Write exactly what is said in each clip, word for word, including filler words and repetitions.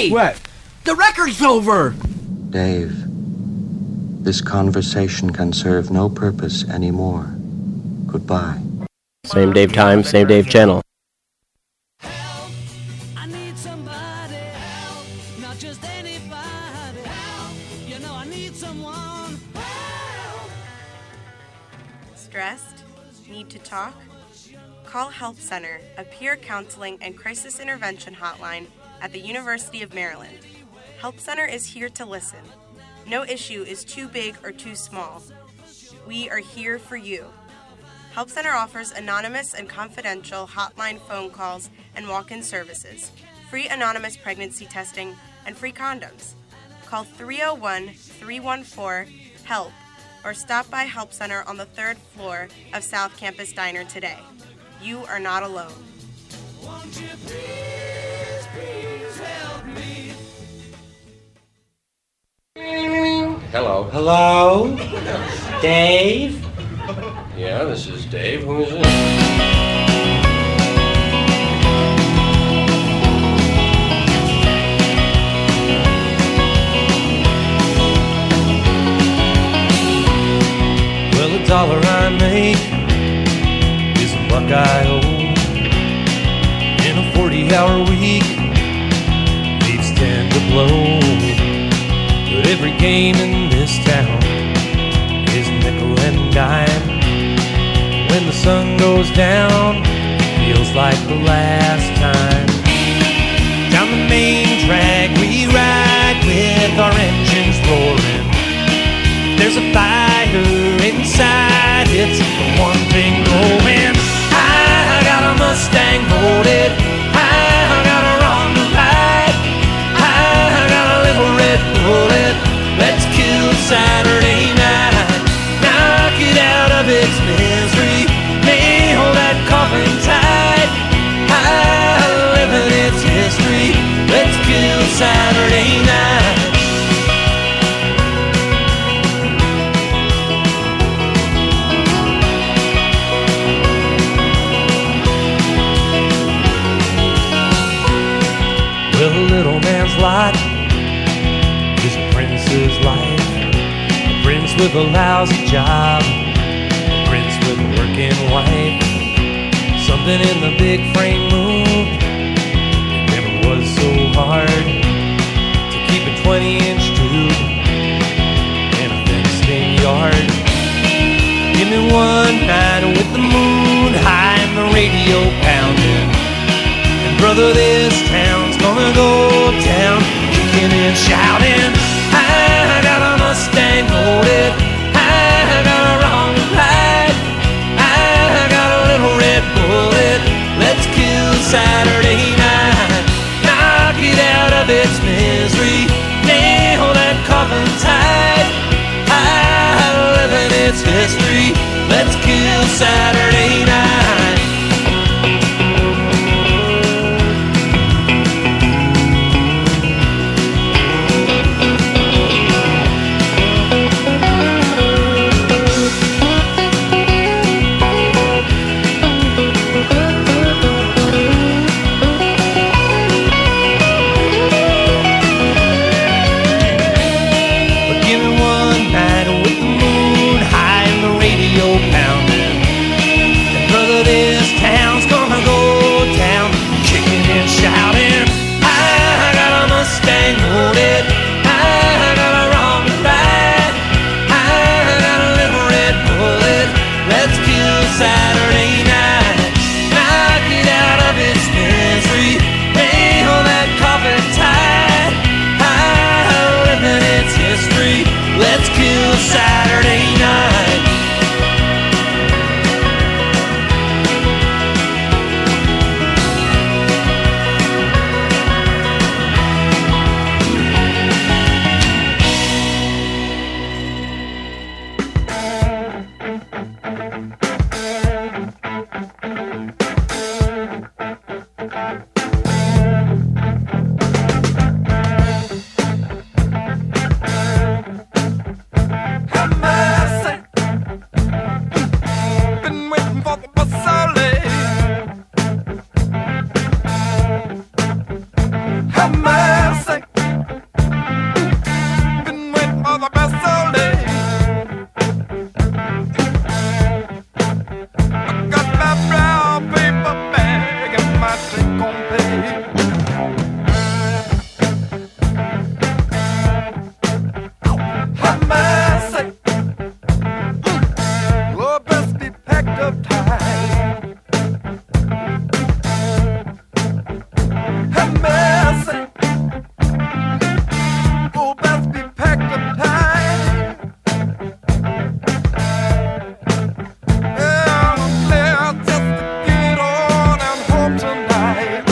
Hey! What? The record's over! Dave, this conversation can serve no purpose anymore. Goodbye. Same Dave time, same Dave channel. Help, I need somebody. Help, not just anybody. Help, you know I need someone. Help. Stressed? Need to talk? Call Help Center, a peer counseling and crisis intervention hotline at the University of Maryland. Help Center is here to listen. No issue is too big or too small. We are here for you. Help Center offers anonymous and confidential hotline phone calls and walk-in services, free anonymous pregnancy testing, and free condoms. Call three oh one, three one four, HELP or stop by Help Center on the third floor of South Campus Diner today. You are not alone. Won't you please, please help me? Hello. Hello? Dave? Yeah, this is Dave. Who is this? Well, the dollar I make is a buck I owe. In a forty-hour week, leaves ten to blow. But every game in this town is nickel and dime. When the sun goes down, it feels like the last time. Down the main track we ride with our engines roaring. There's a fire inside, it's the one thing going. I got a Mustang loaded, I got a wrong to ride, I got a little red bullet, let's kill Saturday night. Knock it out of its misery, nail that coffin tight. I live in its history, let's kill Saturday night. Well, a little man's lot is a prince's life. A prince with a lousy job, a prince with a working wife. Something in the big frame moved. It never was so hard to keep a twenty-inch tube in a fenced-in yard. Give me one night with the moon high and the radio pounding. And brother, this town's gonna go down, kicking and shouting. I got a Mustang loaded, I got a wrong to ride, I got a little red bullet, let's kill Saturday night. Knock it out of its misery, nail that coffin tight. I live in its history, let's kill Saturday night. Saturday night, knock it out of its misery, nail that coffin tight. I live in its history, let's kill Saturday night. tide. Have mercy. Oh, best be packed up tight. Yeah, I'm there just to get on and home tonight.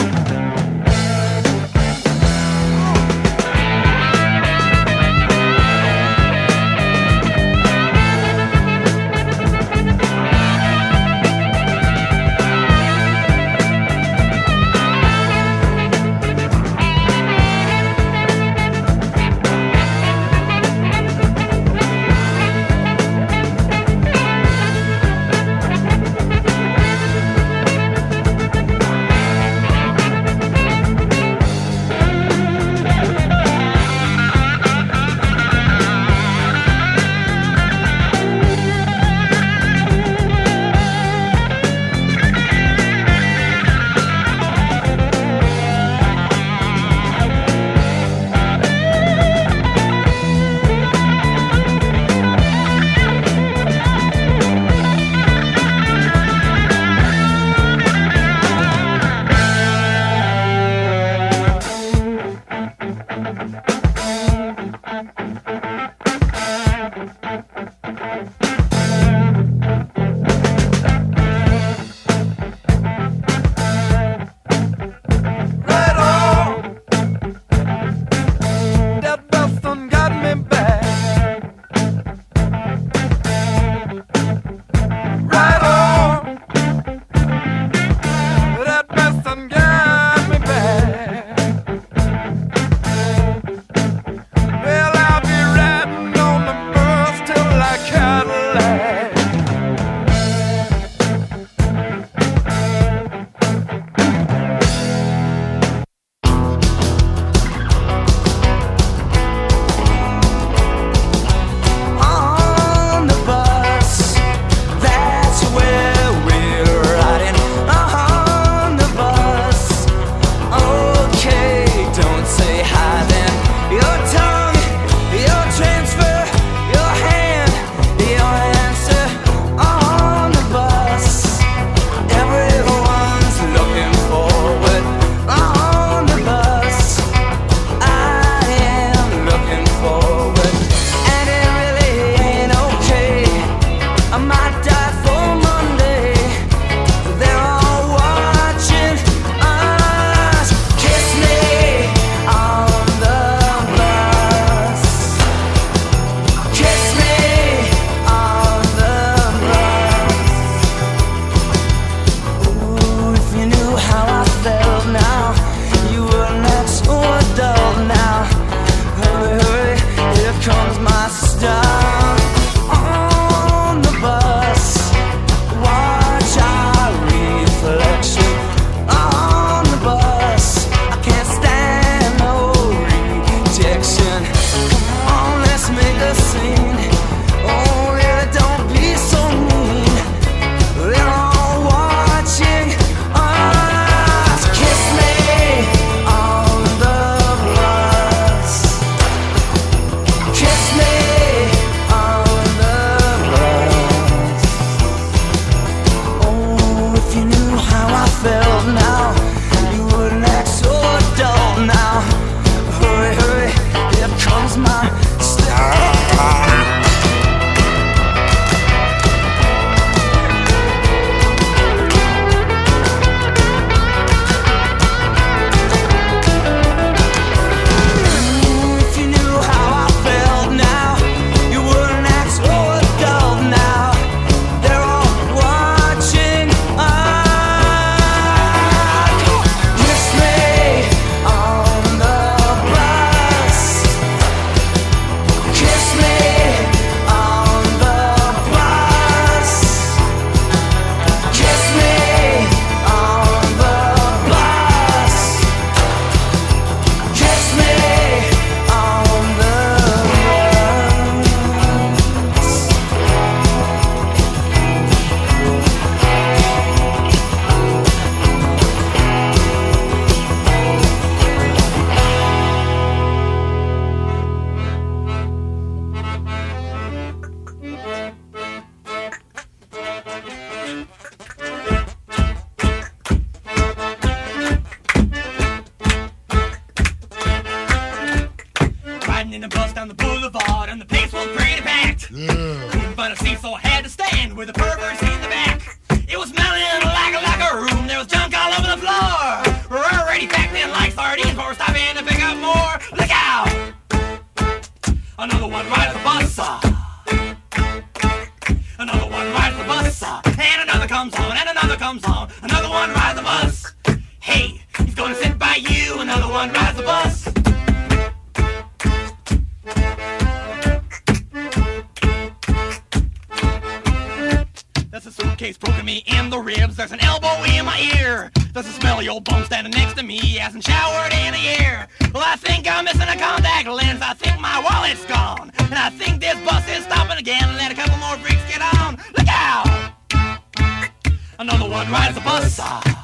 me in the ribs. There's an elbow in my ear. There's a smelly old bum standing next to me. He hasn't showered in a year. Well, I think I'm missing a contact lens. I think my wallet's gone. And I think this bus is stopping again. Let a couple more freaks get on. Look out! Another one rides the bus.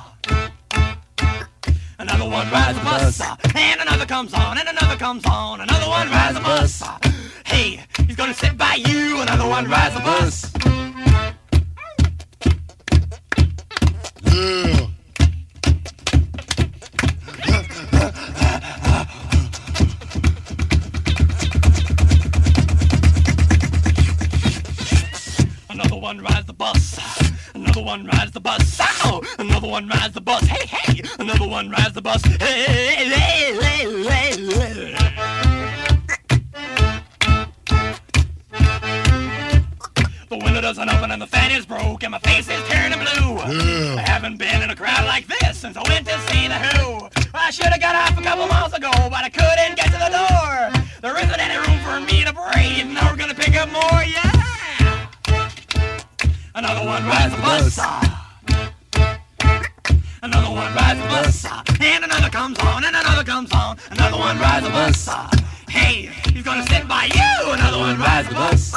Another one rides the bus. And another comes on, and another comes on. Another one rides the bus. Hey, he's gonna sit by you. Another one rides the bus. Yeah. Another one rides the bus. Another one rides the bus. Ow! Another one rides the bus. Hey, hey! Another one rides the bus. Hey, hey, hey, hey, hey. The window doesn't open and the fan is broke and my face is turning blue. Yeah. I haven't been in a crowd like this since I went to see The Who. I should have got off a couple miles ago, but I couldn't get to the door. There isn't any room for me to breathe. Now we're gonna pick up more, yeah! Another one rides the bus. Another one rides the bus. And another comes on, and another comes on. Another one rides the bus. Hey, he's gonna sit by you. Another one rides the bus.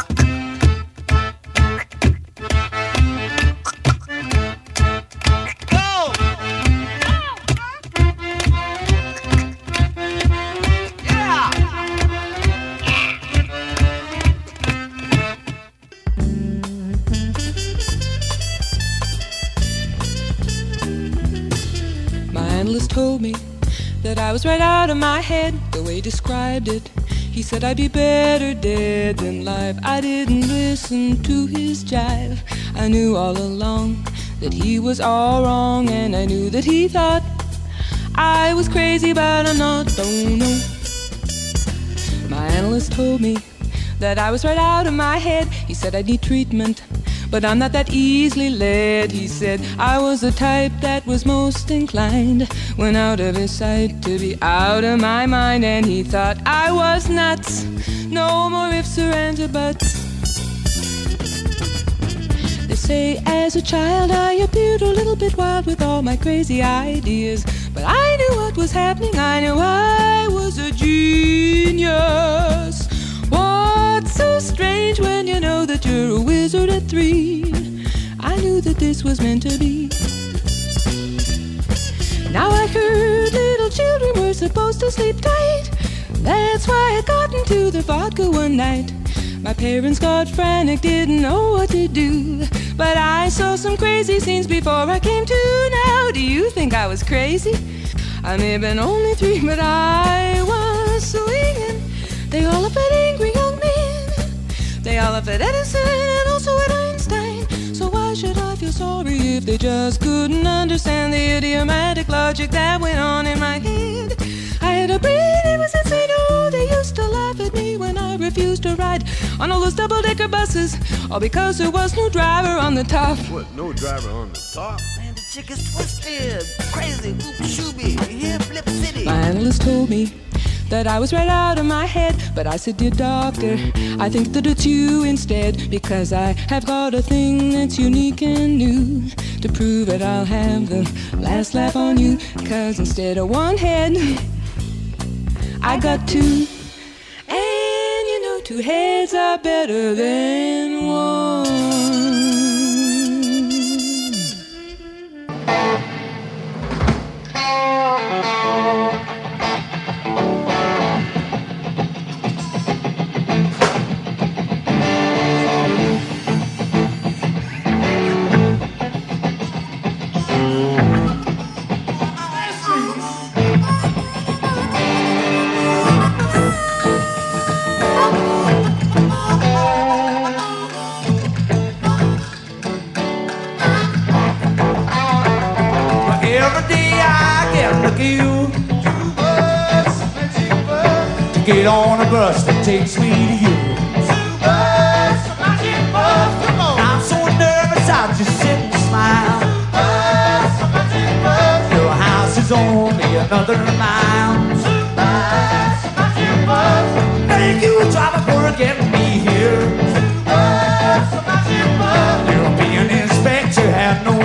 Go! Yeah! My analyst told me that I was right out of my head, the way he described it. He said I'd be better dead than live. I didn't listen to his jive. I knew all along that he was all wrong, and I knew that he thought I was crazy, but I'm not, don't know. My analyst told me that I was right out of my head. He said I'd need treatment, but I'm not that easily led. He said I was the type that was most inclined, when out of his sight, to be out of my mind. And he thought I was nuts. No more ifs or ands or buts. They say as a child I appeared a little bit wild with all my crazy ideas, but I knew what was happening. I knew I was a genius. What's so strange when you know that you're a wizard at three? I knew that this was meant to be. Now I heard little children were supposed to sleep tight. That's why I got into the vodka one night. My parents got frantic, didn't know what to do, but I saw some crazy scenes before I came to. Now, do you think I was crazy? I may have been only three, but I was swinging. They all laughed at angry young men. They all laughed at Edison and also at Einstein. So why should I feel sorry if they just couldn't understand the idiomatic logic that went on in my head? I had a brain, it was insane. Oh, they used to laugh at me when I refused to ride on all those double-decker buses, all because there was no driver on the top. What, no driver on the top? Man, the chick is twisted, crazy, whoop shooby, here Flip City. My analyst told me that I was right out of my head, but I said, dear doctor, I think that it's you instead, because I have got a thing that's unique and new. To prove it, I'll have the last laugh on you, cause instead of one head, I got two. And you know, two heads are better than one. Get on a bus that takes me to you. Bus, magic bus, come on. I'm so nervous, I just sit and smile. Bus, magic bus. Your house is only another mile. Bus, magic bus. Thank you, driver, for getting me here. Bus, magic bus. You'll be an inspector, have no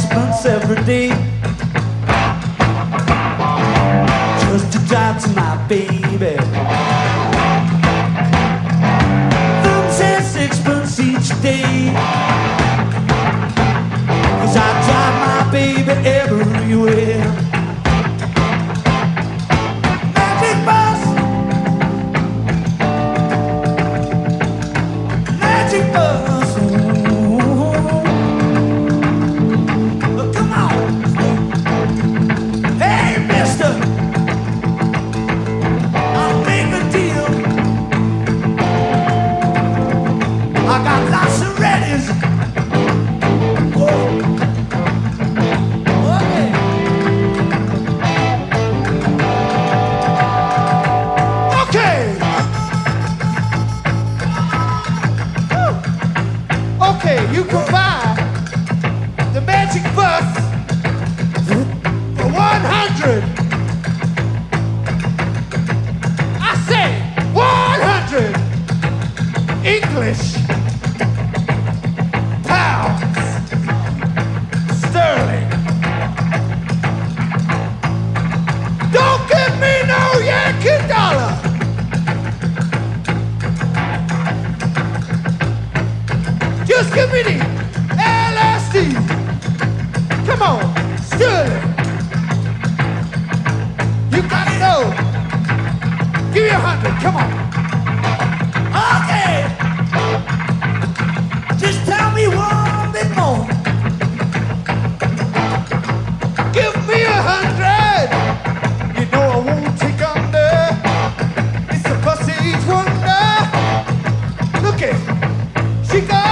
sixpence every day just to drive to my baby. Thumbs and sixpence each day, 'cause I drive my baby everywhere. Magic bus, magic bus, ooh. Oh, come on. Hey, mister, I'll make a deal. I got lots of readies. You can buy the magic bus for one hundred. I say one hundred English pounds sterling. Don't give me no Yankee dollar. Just give me the L S D. Come on, Sterling. You got it all. Give me a hundred, come on. Okay. Just tell me one bit more. Give me a hundred. You know I won't take under. It's a pussy's wonder. Look at she got.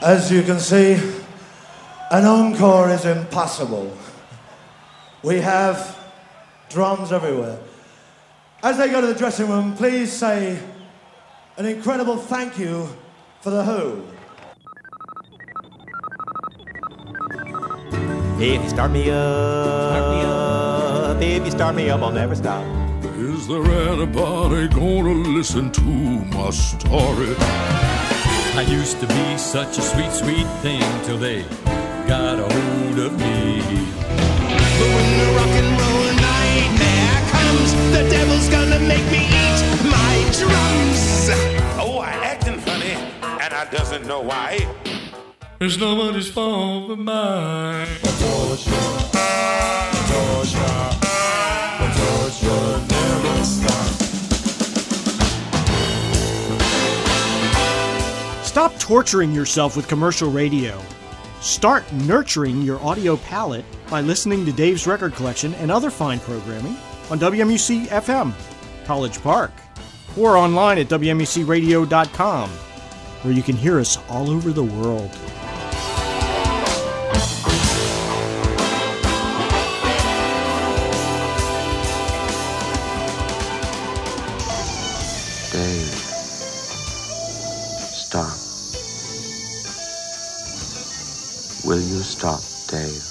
As you can see, an encore is impossible. We have drums everywhere. As they go to the dressing room, please say an incredible thank you for The Who. If you start me up, start me up. If you start me up, I'll never stop. Is there anybody gonna listen to my story? I used to be such a sweet, sweet thing till they got a hold of me. But when the rock and roll nightmare comes, the devil's gonna make me eat my drums. Oh, I acting funny, and I doesn't know why. It's nobody's fault but mine. Patricia, Patricia, Patricia, never stop. Stop torturing yourself with commercial radio. Start nurturing your audio palate by listening to Dave's Record Collection and other fine programming on W M U C F M, College Park, or online at W M U C radio dot com, where you can hear us all over the world. Dave, stop. Will you stop, Dave?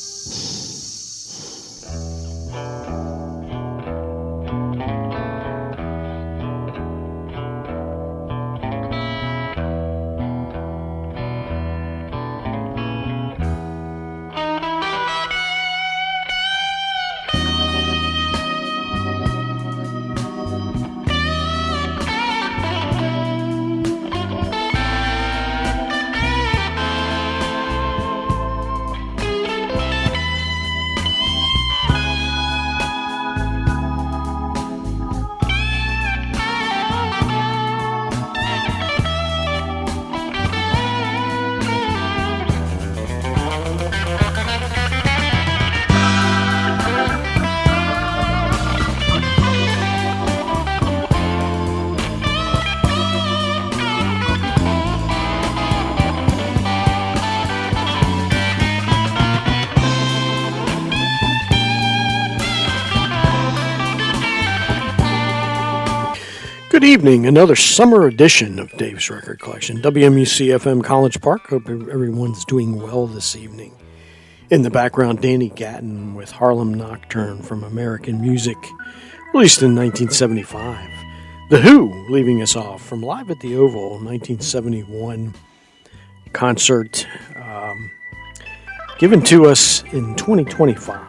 Good evening, another summer edition of Dave's Record Collection, W M U C F M College Park. Hope everyone's doing well this evening. In the background, Danny Gatton with Harlem Nocturne from American Music, released in nineteen seventy-five. The Who, leaving us off from Live at the Oval, nineteen seventy-one concert, um, given to us in twenty twenty-five.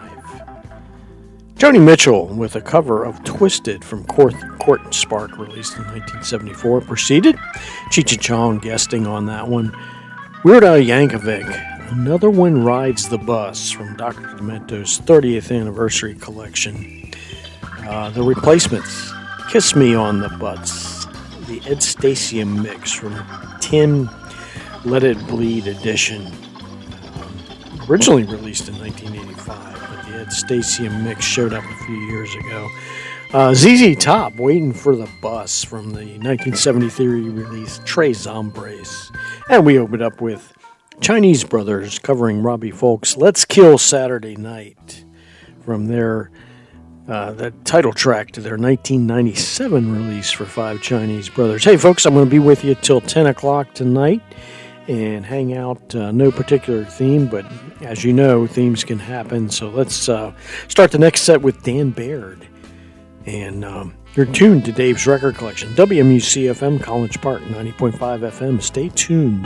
Joni Mitchell with a cover of Twisted from Court, Court and Spark, released in nineteen seventy-four, proceeded. Cheech and Chong guesting on that one. Weird Al Yankovic, Another One Rides the Bus from Doctor Demento's thirtieth anniversary collection. Uh, the Replacements, Kiss Me on the Butts. The Ed Stasium mix from Tim Let It Bleed edition. Um, originally released in nineteen eighty-five. Ed Stasium mix showed up a few years ago. Uh, Z Z Top, Waiting for the Bus from the nineteen seventy-three release Tres Hombres. And we opened up with Chinese Brothers covering Robbie Folk's Let's Kill Saturday Night from their uh, the title track to their nineteen ninety-seven release for Five Chinese Brothers. Hey folks, I'm going to be with you till ten o'clock tonight and hang out. Uh, no particular theme, but as you know, themes can happen. So let's uh, start the next set with Dan Baird. And um, you're tuned to Dave's Record Collection, W M U C F M College Park, ninety point five F M. Stay tuned.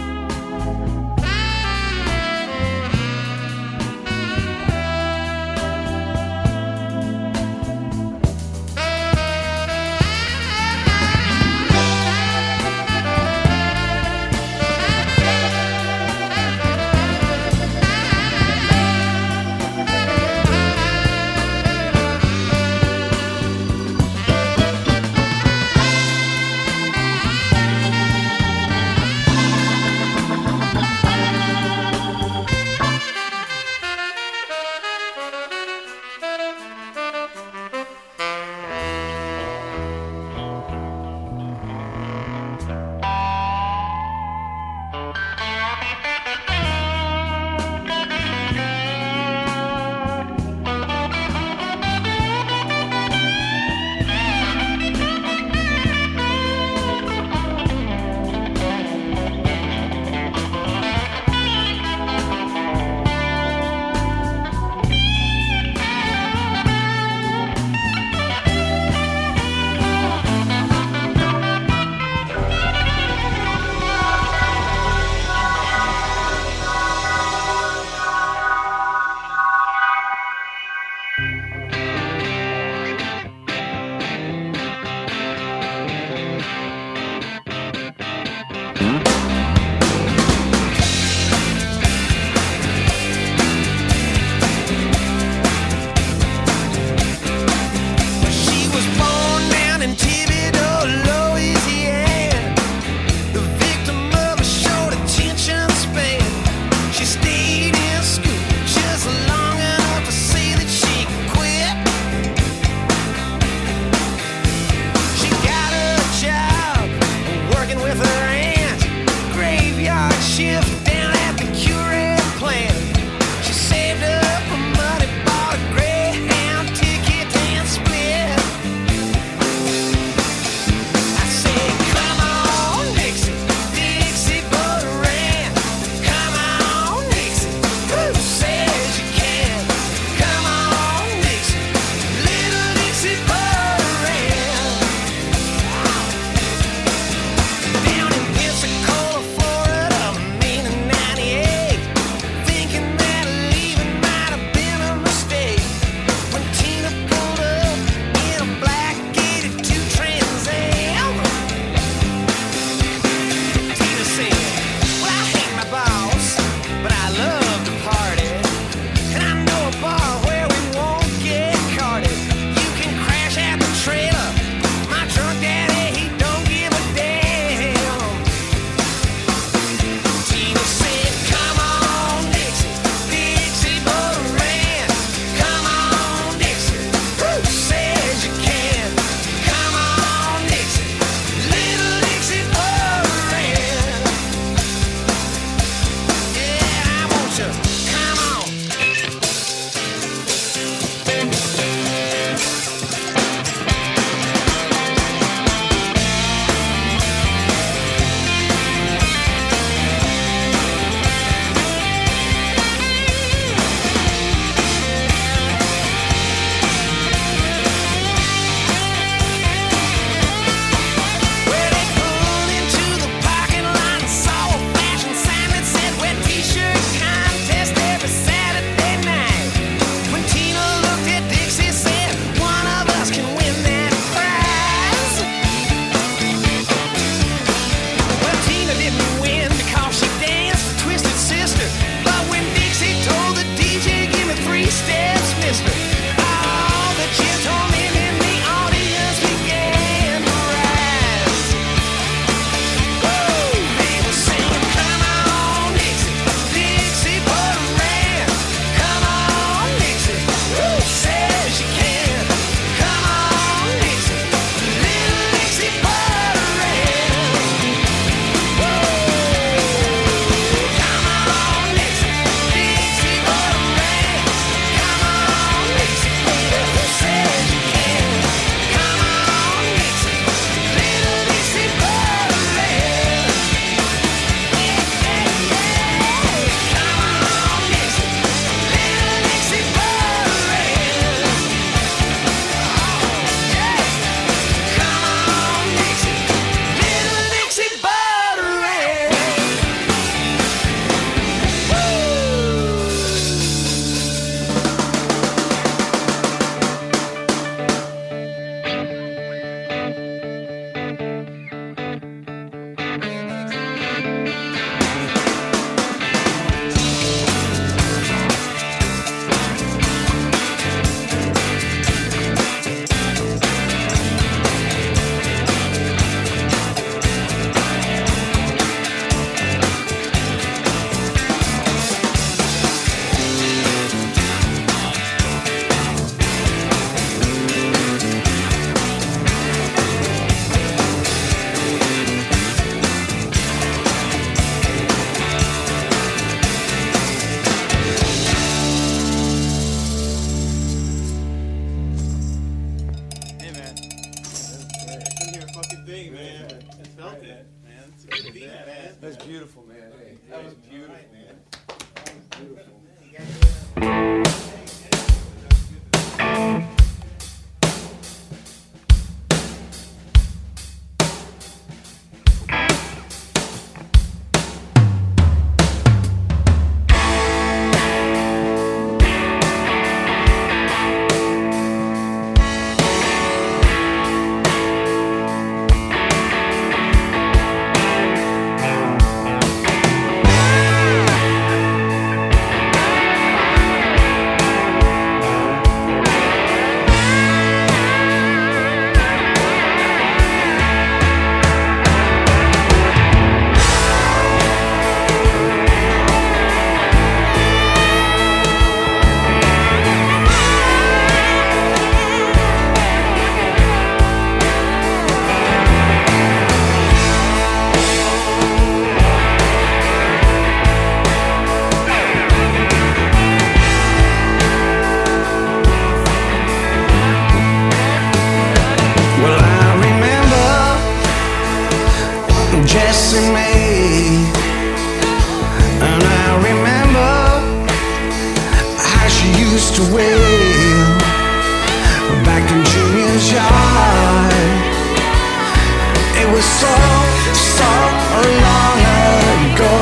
used to wail back in junior's yard. It was so, so long ago.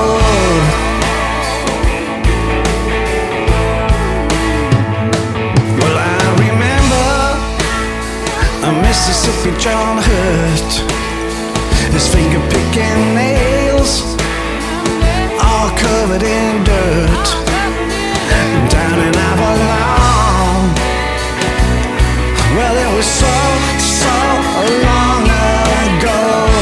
Well, I remember a Mississippi John Hurt, his finger picking nails, all covered in dirt, down in Avalon. Well, it was so, so long ago.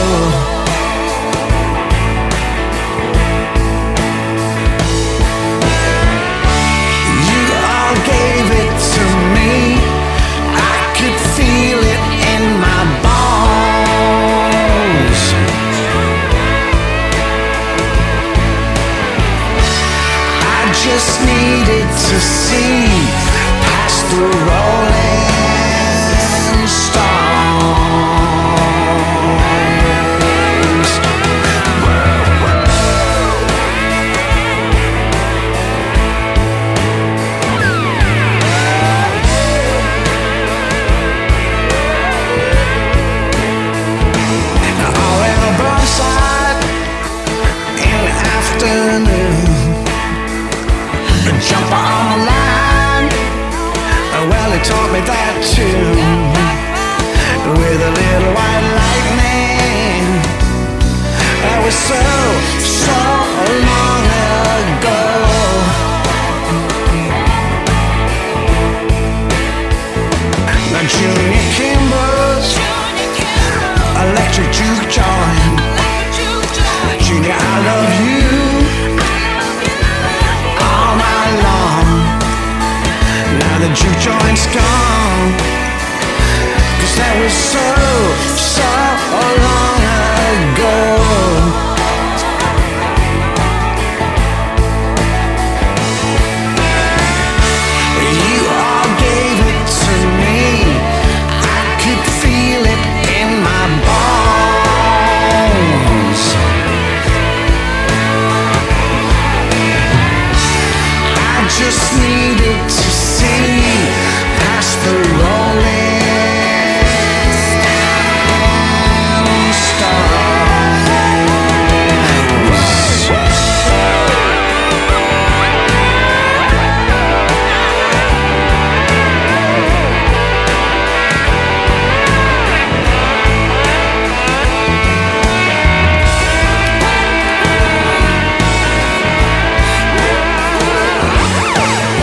You all gave it to me. I could feel it in my bones. I just needed to see past the rolling stones. Now, all in a broadside in the afternoon. Jump on the line. Well, he taught me that too. With a little white lightning. That was so, so long ago. Now Junior Kimball's electric juke joint. Junior, I love you. Now the juke joint's gone, 'cause that was so, so long ago. You all gave it to me. I could feel it in my bones. I just needed to see past the rolling stars.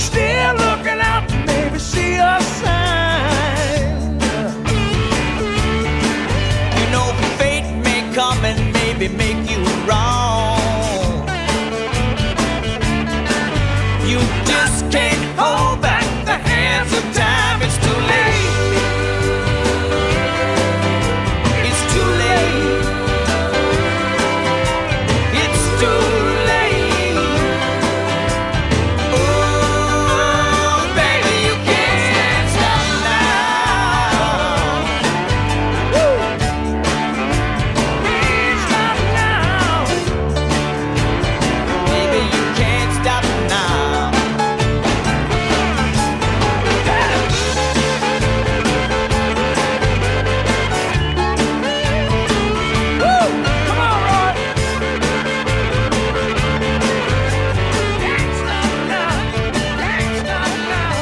still looking out to maybe see a sign. You know fate may come and maybe make you wrong. You just can't hold back the hands of time. It's too late. It's too late. It's too late. Oh, baby, you can't stop now. Woo. Can't stop now. Baby, you can't stop now. Woo. Come on, Roy. Can't stop now. Can't stop now.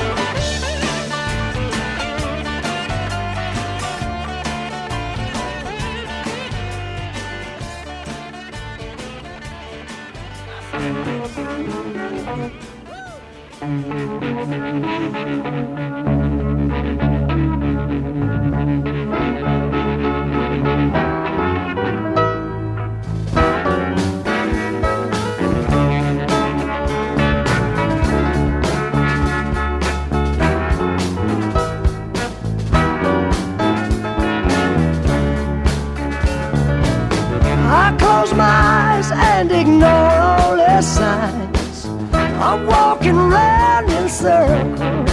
I close my eyes and ignore all the signs. I'm walking round in circles.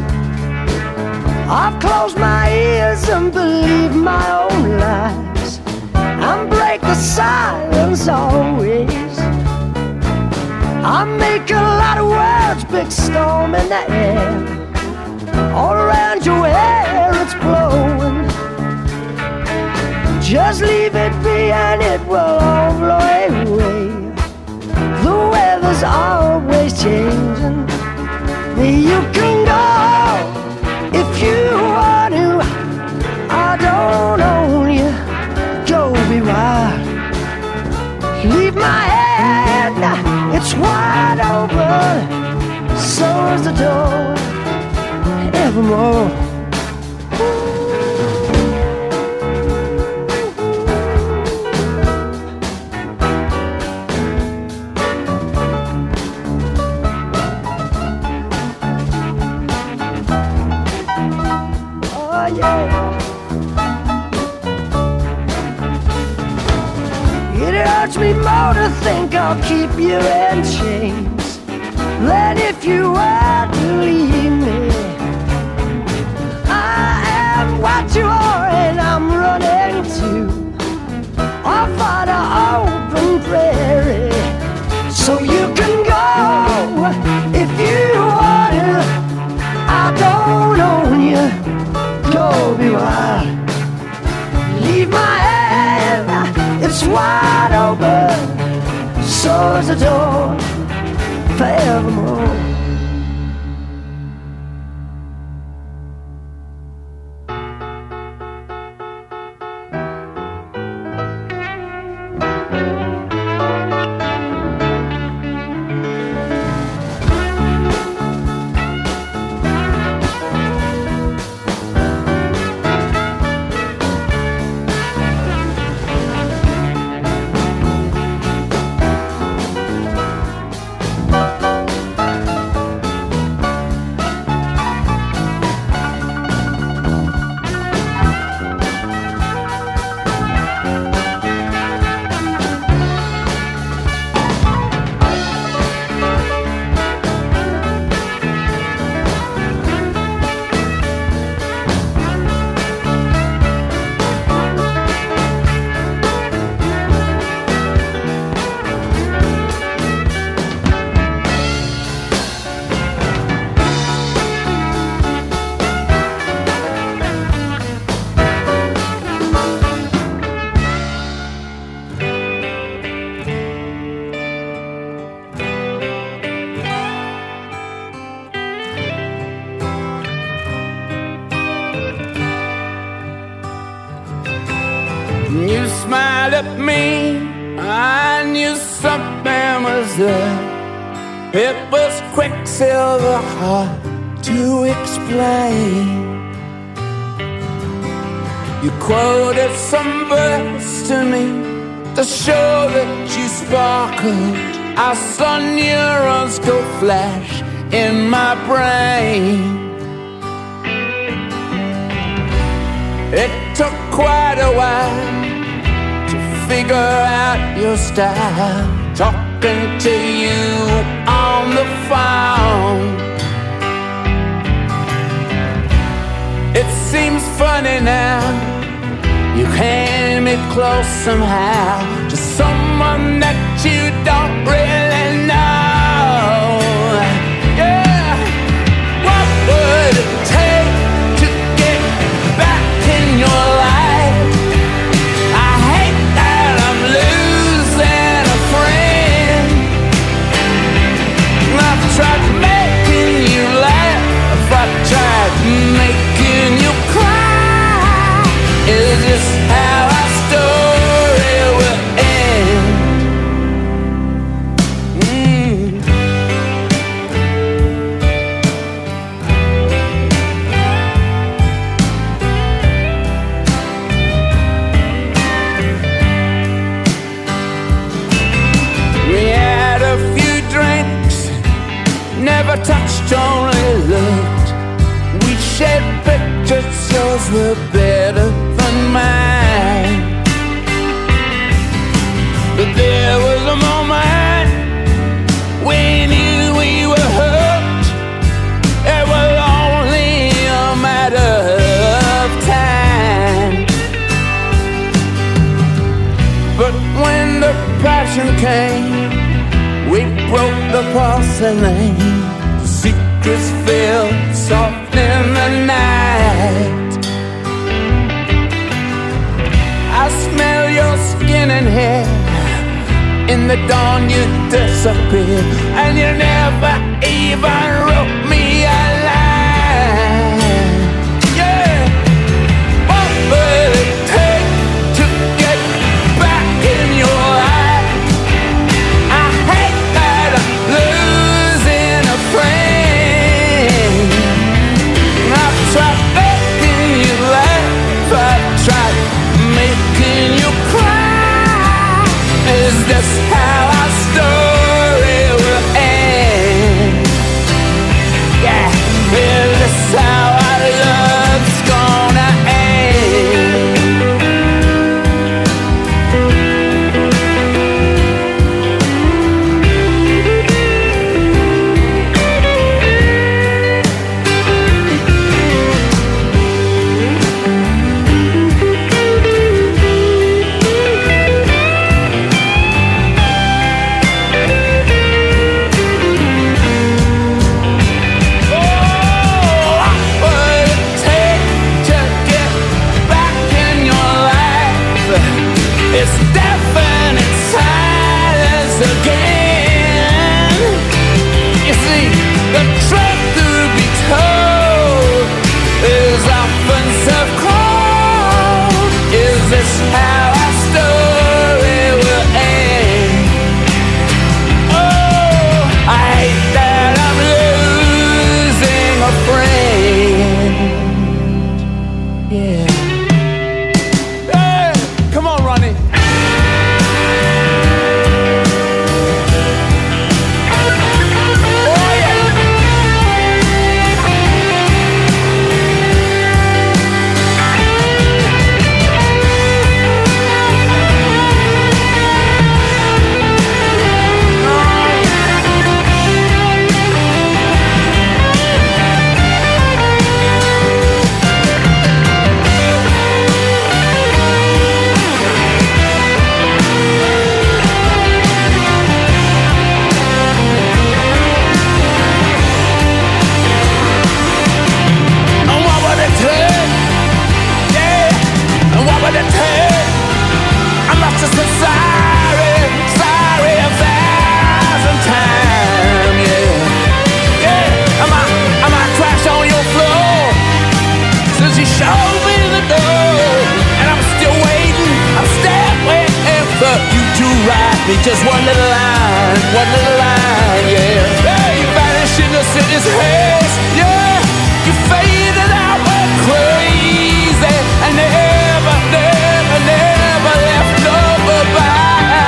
I've closed my ears and believe my own lies. I break the silence always. I make a lot of words, big storm in the air. All around your hair it's blowing. Just leave it be and it will all blow away. The weather's always changing. You can go if you want to. I don't own you. Go be wild. Leave my head, it's wide open. So is the door, evermore. It hurts me more to think I'll keep you in chains than if you were to leave me. I am what you are and I'm running to off on an open prairie. So you can go if you want to. I don't own you. Go be wild. Leave my hand, it's wide open. So is the door, forevermore. You smiled at me, I knew something was there. It was quicksilver hard to explain. You quoted some verse to me to show that you sparkled. I saw neurons go flash in my brain. It took quite a while to figure out your style, talking to you on the phone. It seems funny now, you came it close somehow to someone that you don't really know. Yeah, what would it take to get back in your life? I hate that I'm losing a friend. I've tried making you laugh, I've tried making you cry. Is this how our story will end? Mm. We had a few drinks, never touched, only looked. We shared pictures, yours were better than mine. But there was a moment we knew we were hurt. It was only a matter of time. But when the passion came, we broke the porcelain. The secrets fell soft in the night. I smell your skin and hair. In the dawn you disappeared, and you never even wrote me a line. Yeah, what will it take to get back in your life? I hate that I'm losing a friend. I've tried making you laugh, I've tried making you cry. Is this how our story will end? Yeah, is this how our love's gonna end? It's definite silence again. You see, the truth to be told is often so cold. Is this how our story will end? Oh, I hate that I'm losing a friend. Yeah. Hey, come on, Ronnie. Me just one little line, one little line, yeah. Yeah, you vanished city's haze, yeah. You faded out like crazy, and never, never, never left over by.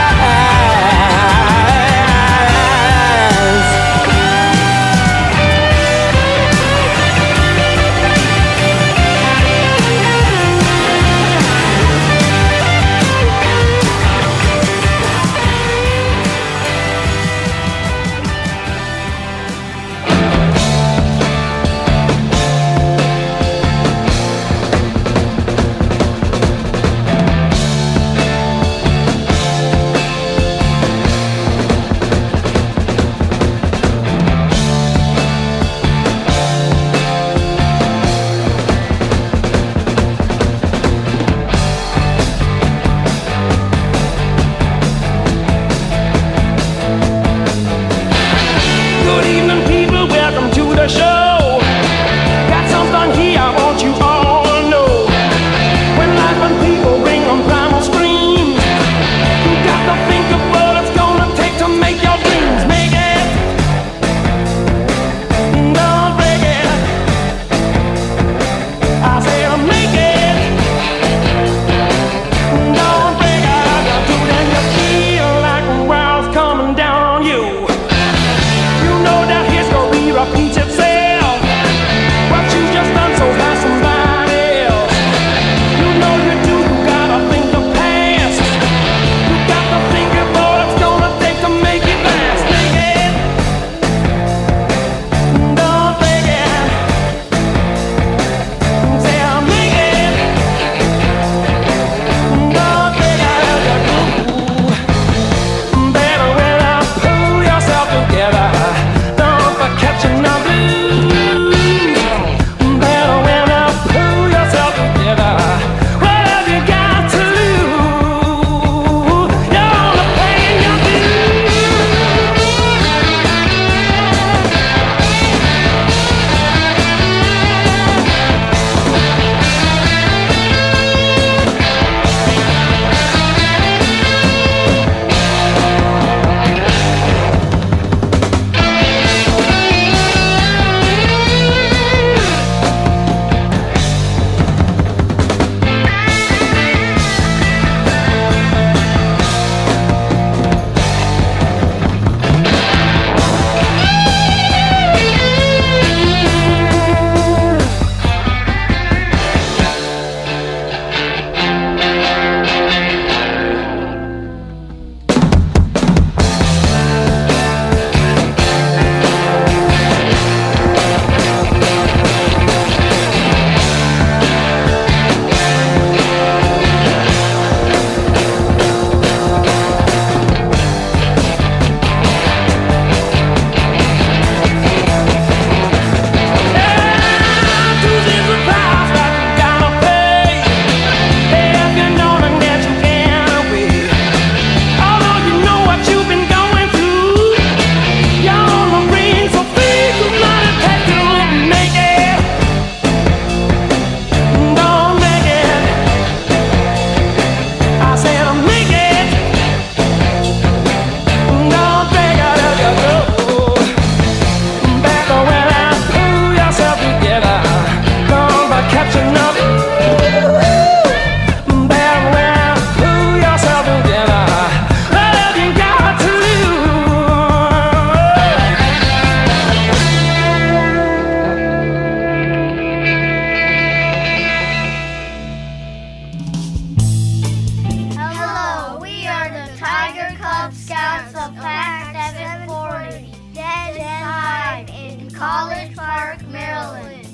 College Park, Maryland.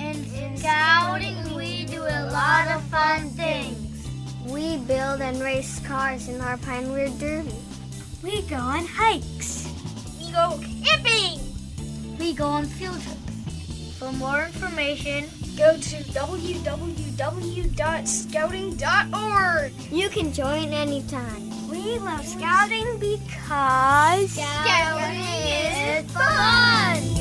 In scouting, we do a lot of fun things. We build and race cars in our Pineweed Derby. We go on hikes. We go camping. We go on field trips. For more information, go to w w w dot scouting dot org. You can join anytime. We love scouting because scouting is fun.